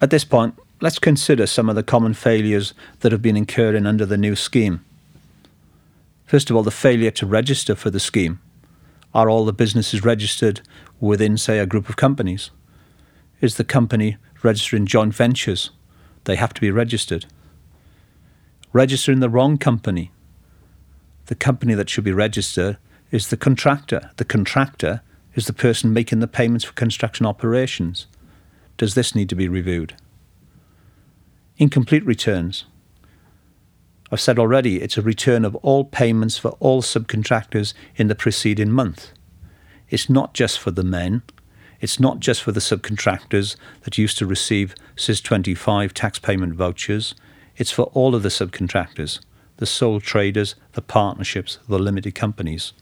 At this point, let's consider some of the common failures that have been incurring under the new scheme. First of all, the failure to register for the scheme. Are all the businesses registered within, say, a group of companies? Is the company registering joint ventures? They have to be registered. Registering the wrong company. The company that should be registered is the contractor. The contractor is the person making the payments for construction operations. Does this need to be reviewed? Incomplete returns. I've said already, it's a return of all payments for all subcontractors in the preceding month. It's not just for the men. It's not just for the subcontractors that used to receive SIS 25 tax payment vouchers. It's for all of the subcontractors, the sole traders, the partnerships, the limited companies.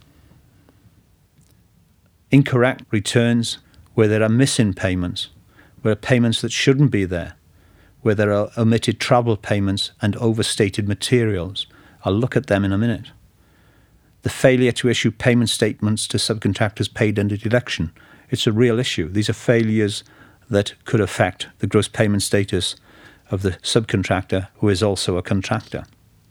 Incorrect returns where there are missing payments, where payments that shouldn't be there, where there are omitted travel payments and overstated materials. I'll look at them in a minute. The failure to issue payment statements to subcontractors paid under deduction. It's a real issue. These are failures that could affect the gross payment status of the subcontractor who is also a contractor.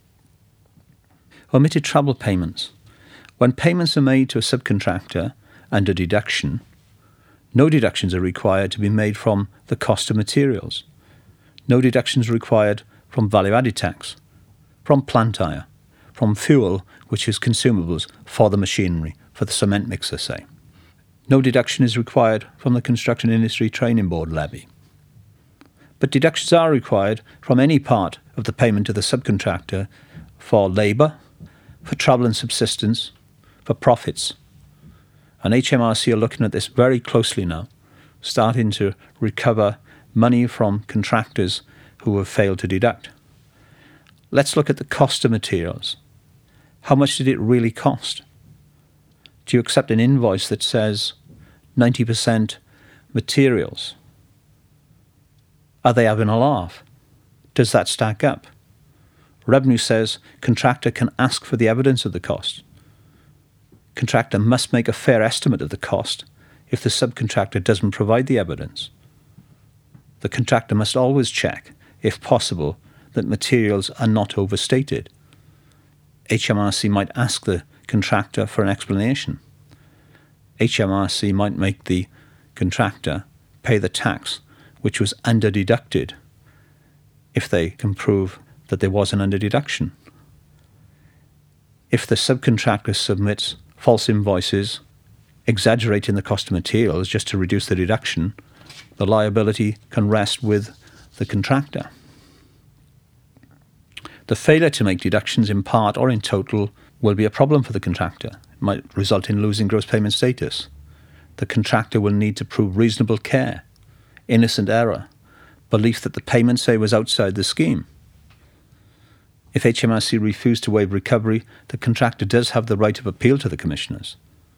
Omitted travel payments. When payments are made to a subcontractor under deduction, no deductions are required to be made from the cost of materials. No deductions are required from value-added tax, from plant hire, from fuel, which is consumables for the machinery, for the cement mixer, say. No deduction is required from the Construction Industry Training Board levy. But deductions are required from any part of the payment to the subcontractor for labour, for travel and subsistence, for profits. And HMRC are looking at this very closely now, starting to recover money from contractors who have failed to deduct. Let's look at the cost of materials. How much did it really cost? Do you accept an invoice that says 90% materials? Are they having a laugh? Does that stack up? Revenue says contractor can ask for the evidence of the cost. Contractor must make a fair estimate of the cost if the subcontractor doesn't provide the evidence. The contractor must always check, if possible, that materials are not overstated. HMRC might ask the contractor for an explanation. HMRC might make the contractor pay the tax which was under-deducted if they can prove that there was an under-deduction. If the subcontractor submits false invoices, exaggerating the cost of materials just to reduce the deduction, the liability can rest with the contractor. The failure to make deductions in part or in total will be a problem for the contractor. It might result in losing gross payment status. The contractor will need to prove reasonable care, innocent error, belief that the payment, say, was outside the scheme. If HMRC refused to waive recovery, the contractor does have the right of appeal to the commissioners.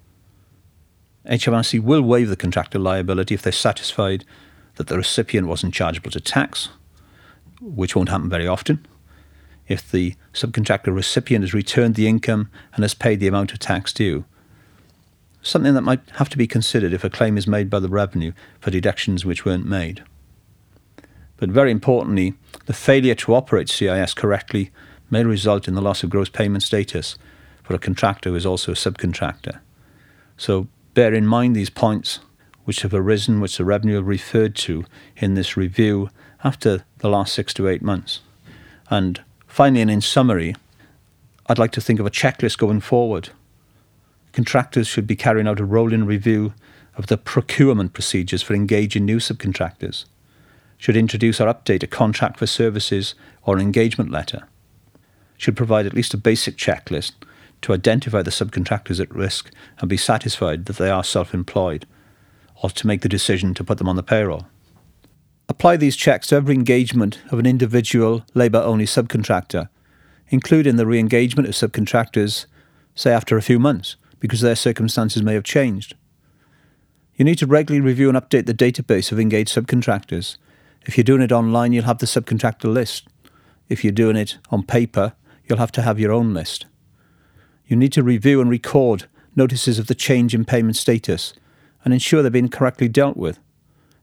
HMRC will waive the contractor liability if they're satisfied that the recipient wasn't chargeable to tax, which won't happen very often. If the subcontractor recipient has returned the income and has paid the amount of tax due. Something that might have to be considered if a claim is made by the revenue for deductions which weren't made. But very importantly, the failure to operate CIS correctly may result in the loss of gross payment status for a contractor who is also a subcontractor. So bear in mind these points which have arisen, which the revenue have referred to in this review after the last 6 to 8 months. And finally, and in summary, I'd like to think of a checklist going forward. Contractors should be carrying out a rolling review of the procurement procedures for engaging new subcontractors, should introduce or update a contract for services or an engagement letter, should provide at least a basic checklist to identify the subcontractors at risk and be satisfied that they are self-employed, or to make the decision to put them on the payroll. Apply these checks to every engagement of an individual labour-only subcontractor, including the re-engagement of subcontractors, say after a few months, because their circumstances may have changed. You need to regularly review and update the database of engaged subcontractors. If you're doing it online, you'll have the subcontractor list. If you're doing it on paper, you'll have to have your own list. You need to review and record notices of the change in payment status and ensure they're being correctly dealt with.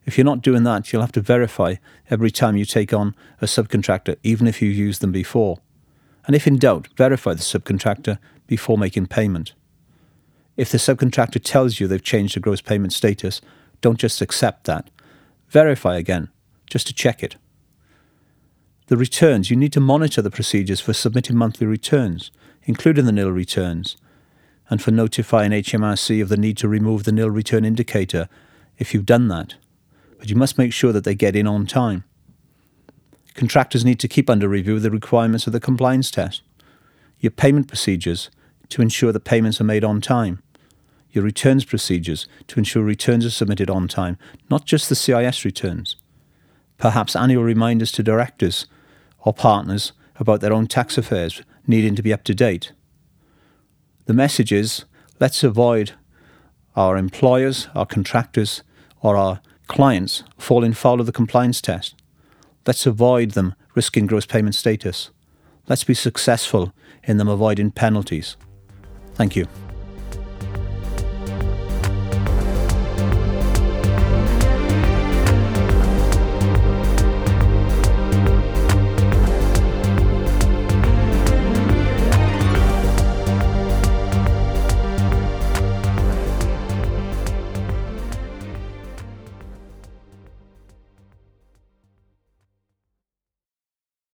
If you're not doing that, you'll have to verify every time you take on a subcontractor, even if you used them before. And if in doubt, verify the subcontractor before making payment. If the subcontractor tells you they've changed the gross payment status, don't just accept that. Verify again, just to check it. The returns, you need to monitor the procedures for submitting monthly returns, including the nil returns, and for notifying HMRC of the need to remove the nil return indicator if you've done that. But you must make sure that they get in on time. Contractors need to keep under review the requirements of the compliance test, your payment procedures to ensure that payments are made on time, your returns procedures to ensure returns are submitted on time, not just the CIS returns, perhaps annual reminders to directors or partners about their own tax affairs needing to be up to date. The message is, let's avoid our employers, our contractors, or our clients falling foul of the compliance test. Let's avoid them risking gross payment status. Let's be successful in them avoiding penalties. Thank you.